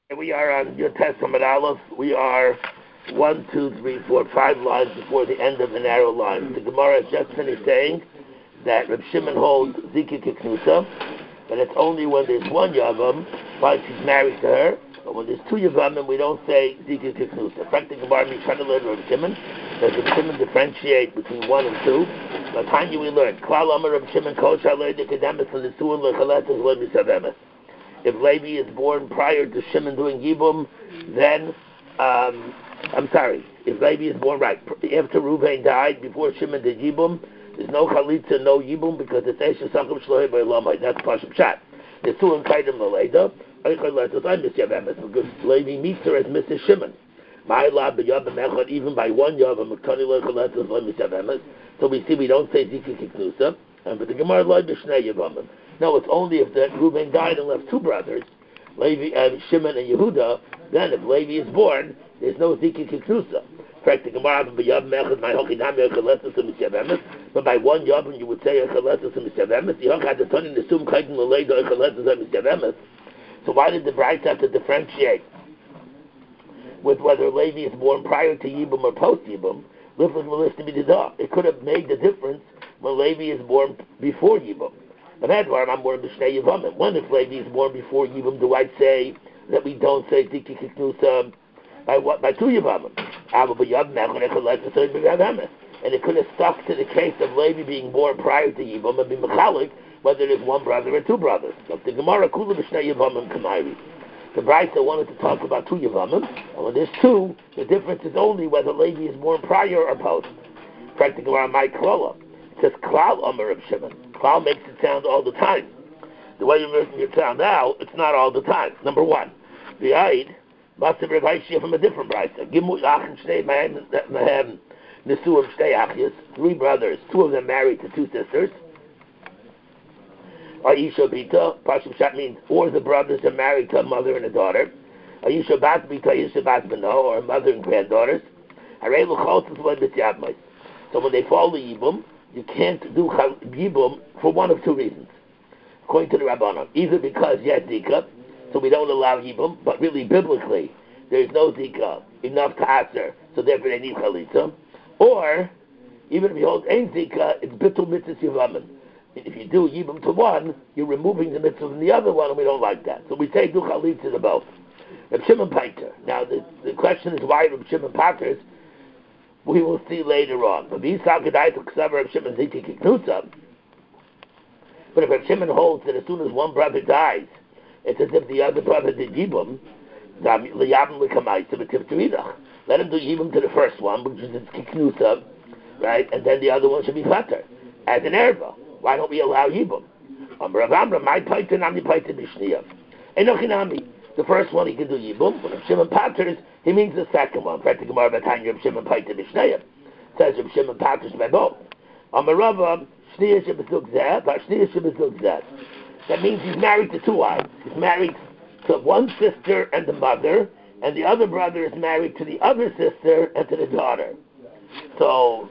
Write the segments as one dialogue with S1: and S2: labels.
S1: We are on your Testament Aleph. We are 5 lines before the end of the narrow line. The Gemara has just finished saying that Reb Shimon holds Zika Kiknusa, but it's only when there's one Yavam, like she's married to her. But when there's two Yavamim, we don't say Zika Kiknusa. In fact, the Gemara means trying to learn Reb Shimon. Does Reb Shimon differentiate between one and two? By the time we learn, Klal Amar Reb Shimon Kol Shalei Dekademis L'Nisuin L'Chaletes Lo Misavemes. If Levi is born prior to Shimon doing Yibum, then, if Levi is born after Reuven died, before Shimon did Yibum, there's no Chalitza, no Yibum, because it's Esha Sakum Shlohei B'Elamai. That's Pashim Shat. The Suan Kaidim L'Leida, because Levi meets her as Mrs. Shimon. Even by one Yavam, so we see we don't say Zika Kiknusa, but the Gemara Loi B'Shnei Yavamim. No, it's only if the Reuben died and left two brothers, Levi, Shimon and Yehuda. Then, if Levi is born, there's no Zika Kiknusa. In fact, the Gemara, but by one Yavim you would say so why did the Bride have to differentiate with whether Levi is born prior to Yibum or post Yibum? It could have made the difference when Levi is born before Yibum. But I'm born b'shnei Yivamim. When if Levi is born before Yibum, do I say that we don't say Ziki Kiknusa by two Yivamim? And it could have stuck to the case of Levi being born prior to Yibum and be mechalik whether it is one brother or two brothers. So the Gemara Kula b'shnei Yivamim Kamairi. The Brisa wanted to talk about two Yavamim, and when there's two, the difference is only whether Levi is born prior or post. Practically around my Klola. It says Klal Amar of Shimon. Klal makes it sound all the time. The way you're making it sound now, it's not all the time. Number one, the Aid must have revised from a different Brisa. Gimu Yachin Shnei Mahem Nesuim Shnei Achias. Three brothers, two of them married to two sisters. Aisha Bita, Pashim Shat means, or the brothers are married to a mother and a daughter. Aisha Bat Bita, Aisha Bat Bano, or a mother and granddaughters. So when they fall the Yibum, you can't do Yibum for one of two reasons. According to the Rabbanon, either because you have Zika, so we don't allow Yibum, but really biblically, there's no Zika enough to answer, so therefore they need Chalitza. Or, even if you hold Ein Zika, it's Bittul Mitzvah Yivamin. If you do Yibum to one, you're removing the mitzvah from the other one, and we don't like that. So we say do Chalitza to both. Reb Shimon Paiter. Now the question is why Reb Shimon Paiters. We will see later on. But if Reb Shimon holds that as soon as one brother dies, it's as if the other brother did Yibum, let him do Yibum to the first one, which is Kiknusa, right? And then the other one should be Fatar, as an erva. Why don't we allow Yibum? The first one he can do Yibum, but if Shimon Paters, he means the second one. In fact, the Gemara Batanya of Shimon Paiter B'Shneiah says of Shimon Paters by both. Amarava Shneiah Shebezug Zeh, but Shneiah Shebezug Zeh. That means he's married to two wives. He's married to one sister and the mother, and the other brother is married to the other sister and to the daughter. So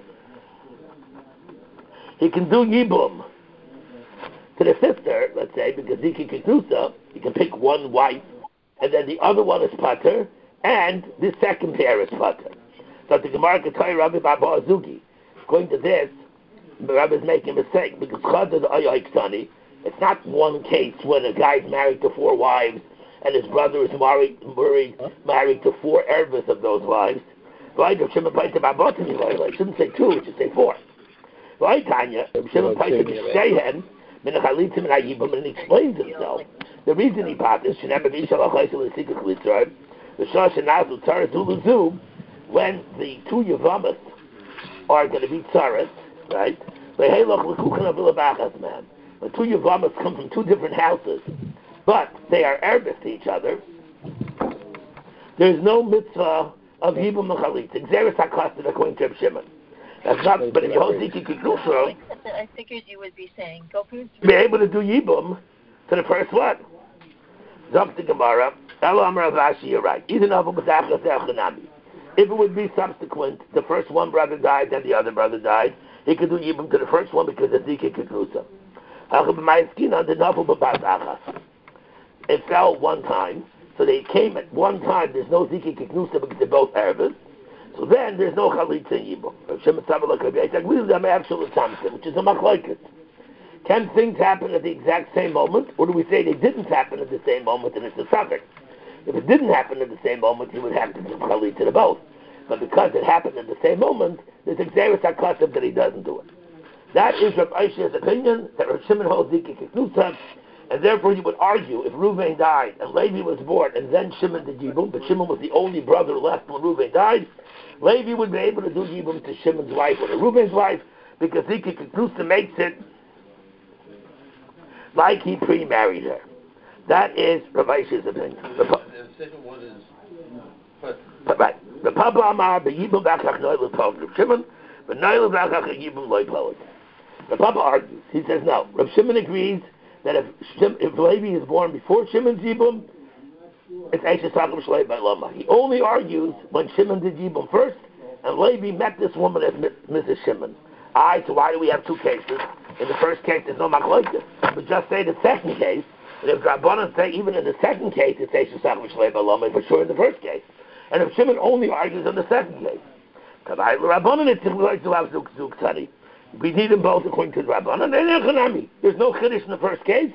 S1: he can do Yibum to the sister, let's say, because Ziki Kiknusa, he can pick one wife, and then the other one is Pater, and the second pair is Pater. So the Gemara Ketay Rabbi Baba Azugi, according to this, the Rabbi is making a mistake, because Chazad Ayayiktani, it's not one case when a guy is married to four wives, and his brother is married to four ervis of those wives. Right? If Shimon Paiter Baba Azugi, I shouldn't say two, it should say four. Right, Tanya, if Shimon Paiter B'Shteihen, and he explains himself. The reason he bought this, when the two Yavamas are going to be tzaras, right? The two Yavamas come from two different houses, but they are erbis to each other. There's no mitzvah of Yibum and Chalitza. Xeris HaKastan according to Reb Shimon. That's not, but if you hold Ziki Kiknusa,
S2: I figured you would be saying, go for it.
S1: Be able to do Yibum to the first one. Zok the Gemara, Ela Amar Avashi, you're right. If it would be subsequent, the first one brother died, then the other brother died, he could do Yibum to the first one because of Ziki Kiknusa. It fell one time, So they came at one time. There's no Ziki Kiknusa because they're both Arabs. So then there's no Chalitza and Yibum. Rav Shimon Samalak agrees with them actual Tamsin, which is a machlokes. Can things happen at the exact same moment, or do we say they didn't happen at the same moment and it's a suffix? If it didn't happen at the same moment, he would have to give Chalitza to both. But because it happened at the same moment, there's a Xeris HaKasav that he doesn't do it. That is Rav Aisha's opinion, that Rav Shimon holds Ziki Kiknusa, and therefore you would argue if Reuven died and Levi was born and then Shimon did Yibum, but Shimon was the only brother left when Reuven died, Levi would be able to do Yibum to Shimon's wife or to Reuven's wife, because Ziki Kiknusa makes it like he pre-married her. That is Rav Aisha's opinion.
S3: The second one is...
S1: Right. The Papa Amar beYibum v'achach noilel pog Rav Shimon, but noilel v'achach Yibum loy pog. The Papa argues. He says no. Rav Shimon agrees that if Levi is born before Shimon's Yibum, it's Eishes Hakim Shlei by Lama. He only argues when Shimon did Yibum first, and Levi met this woman as Mrs. Shimon. So why do we have two cases? In the first case, there's no machlokes. But just say the second case, and if Rabbanan say even in the second case, it's Eishes Hakim Shlei by Lama, for sure in the first case. And if Shimon only argues on the second case, we need them both according to the Rabbanan. There's no chiddush in the first case.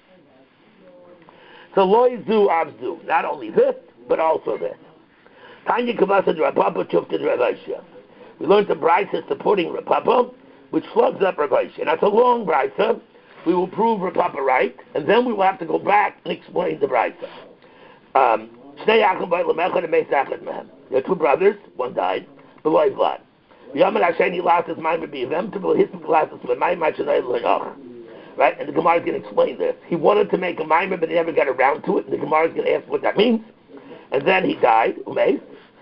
S1: So loy zu abzu. Not only this, but also this. Tanya Kavasa Rapapa Chufta Rav Aisha. We learned the brisa supporting Rapapa, which slugs up Rav Aisha. And that's a long brisa. We will prove Rapapa right, and then we will have to go back and explain the brisa. There are two brothers, one died, below blood. Right? And the Gemara is going to explain this. He wanted to make a mimer, but he never got around to it, and the Gemara is going to ask what that means. And then he died, This is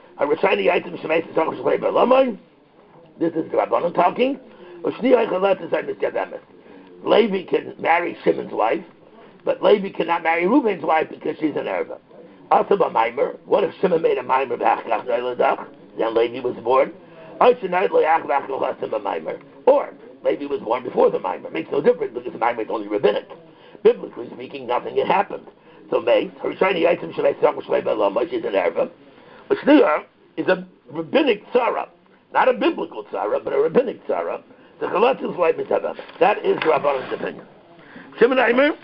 S1: the Rabbanon talking. Levi can marry Shimon's wife, but Levi cannot marry Reuben's wife because she's an Erva. Also by mimer, what if Shimon made a mimer, then Levi was born? Or Levi was born before the mimer. Makes no difference because the mimer is only rabbinic. Biblically speaking, nothing had happened. So she's an Erva. But Shniya is a rabbinic tzara. Not a biblical tzara, but a rabbinic tzara. The Chalatz is like Mitzvah. That is Rabbanon's opinion. Shimon Aimer,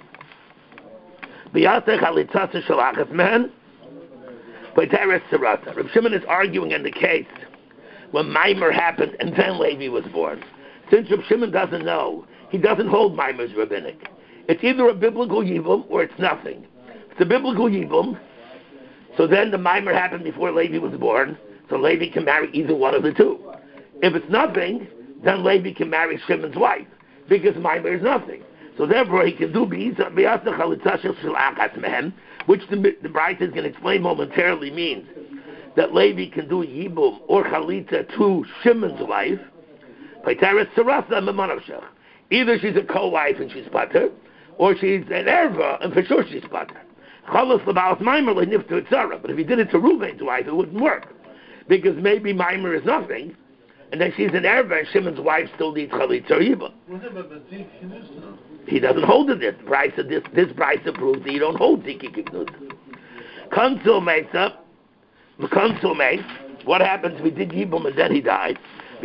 S1: Reb Shimon is arguing in the case when Maimer happened and then Levi was born. Since Reb Shimon doesn't know, he doesn't hold Maimer's rabbinic. It's either a biblical yibum or it's nothing. If it's a biblical yibum, so then the Maimer happened before Levi was born, so Levi can marry either one of the two. If it's nothing, then Levi can marry Shimon's wife, because Maimer is nothing. So therefore he can do which the Brayta is going to explain momentarily means that Levi can do Yibum or Chalitza to Shimon's wife. Either she's a co-wife and she's pater, or she's an erva and for sure she's pater. But if he did it to Reuven's wife, it wouldn't work, because maybe Maimer is nothing, and then she's an erva and Shimon's wife still needs Chalitza or Yibum. He doesn't hold it. This brisa proves that you don't hold Ziki Kiknut. Konsul Mesa, what happens if we did Yibum and then he died?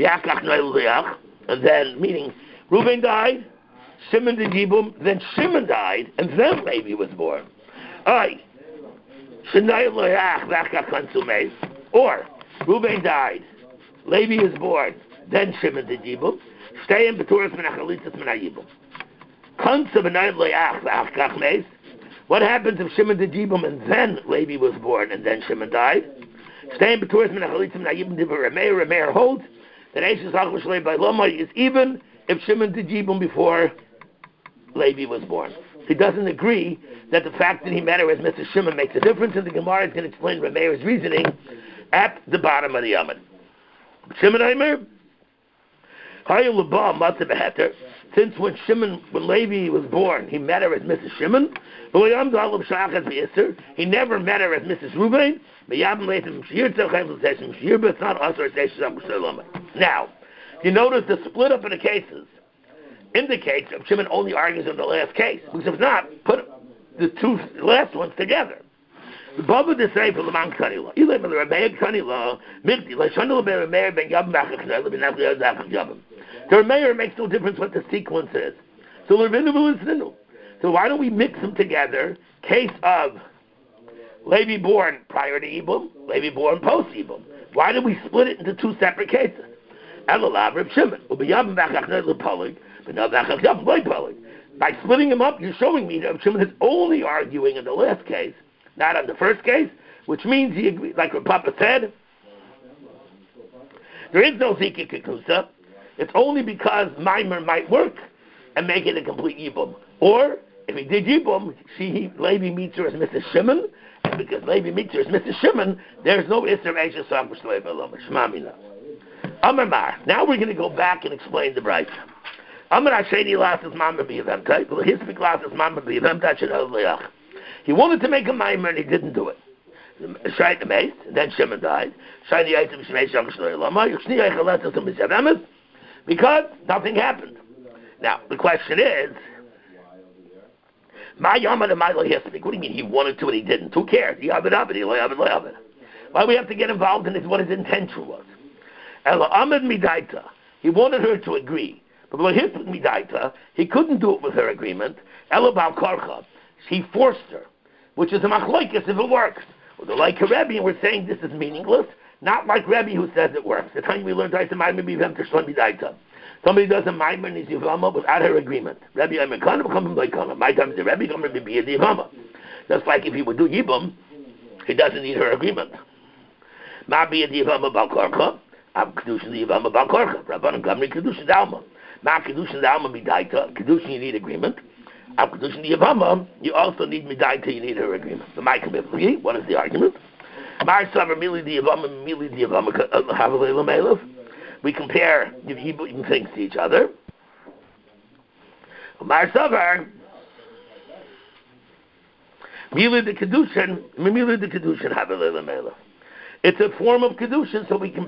S1: And then, meaning, Reuven died, Shimon did Yibum, then Shimon died, and then Levi was born. Or, Reuven died, Levi is born, then Shimon did Yibum, stay in Beturas Menachalitzas Menayibum. What happens if Shimon did Yibum and then Levi was born and then Shimon died? Staying Beturas Menachalitzas Menayibum Rameir holds that Eishes Hakim Shlei by Lama is even if Shimon did Yibum before Levi was born. He doesn't agree that the fact that he met her as Mrs. Shimon makes a difference, and the Gemara is going to explain Rameir's reasoning at the bottom of the Yamid. Shimon Aimer, since when Levi was born, he met her as Mrs. Shimon, he never met her as Mrs. Reuven. It's not also. Now, you notice the split up of the cases indicates that Shimon only argues on the last case, because if not, put the two last ones together. The Baba the same for Lamang Kanila. Ilay Mel Rabbeik Kanila, Mikti, Lashana Rabbeik Ben Yabim Bachaknel, Ben Nachli Azach Yabim. The Rabbeik makes no difference what the sequence is. So Levinu is Ninu. So why don't we mix them together? Case of Levi born prior to Yibum, Levi born post Yibum. Why did we split it into two separate cases? Elalav Reb Shimon. Ubiyabim Bachaknel Lepolig, Ben Yabim Yabim Lepolig. By splitting them up, you're showing me that Reb Shimon is only arguing in the last case, not on the first case, which means he agreed, like what Papa said, there is no Zika Kikusa. It's only because Maimer might work and make it a complete Yibum. Or, if he did Yibum, Levi meets her as Mrs. Shimon, and because Levi meets her as Mrs. Shimon, there's no Isser Eisha Sag B'Shlev Elam. Shmamina. Amar Mar. Now we're going to go back and explain the Brayta. Amar Hasheni Lasses Mama B'Yavemta. Well, his big Lasses Mama B'Yavemta Shadal Leach. He wanted to make a Maimer and he didn't do it. Shai the Mace, and then Shimon died. Shai the Yitzim Shmei Shang Shloi Lama. Yuchni Eichaletas and Mishavemes. Because nothing happened. Now, the question is, what do you mean he wanted to and he didn't? Who cares? He have it up and he lay up and lay up. Why do we have to get involved in what his intention was? Ela Ahmed Midaita. He wanted her to agree. But when his Midaita, he couldn't do it with her agreement. Ela Bal Karcha. He forced her, which is a machlokes if it works. Well, like a Rebbe, and we're saying this is meaningless, not like Rebbe who says it works. The time we learned somebody does a Maimer and he's Yivama without her agreement. Rebbe, I'm a Kana, become like Kana. My time is the Rebbe, come to be a Yivama. Just like if he would do Yibum, he doesn't need her agreement. Ma be a Yivama Balkorcha, Ab Kedushin Yivama Balkorcha, Rabbanim Gamri Kedushin Dalma. Ma Kedushin Dalma Midaita, Kedushin you need agreement. Ab Kedushin Yivama, you also need Midaita, you need her agreement. The Ma'ikam Bifli, what is the argument? Mar Savar Mili Yivama, Havalei Lamelov. We compare the Yibum things to each other. Mar Savar, Mili the Kedushin, Havalei Lamelov. It's a form of Kedushin, so we can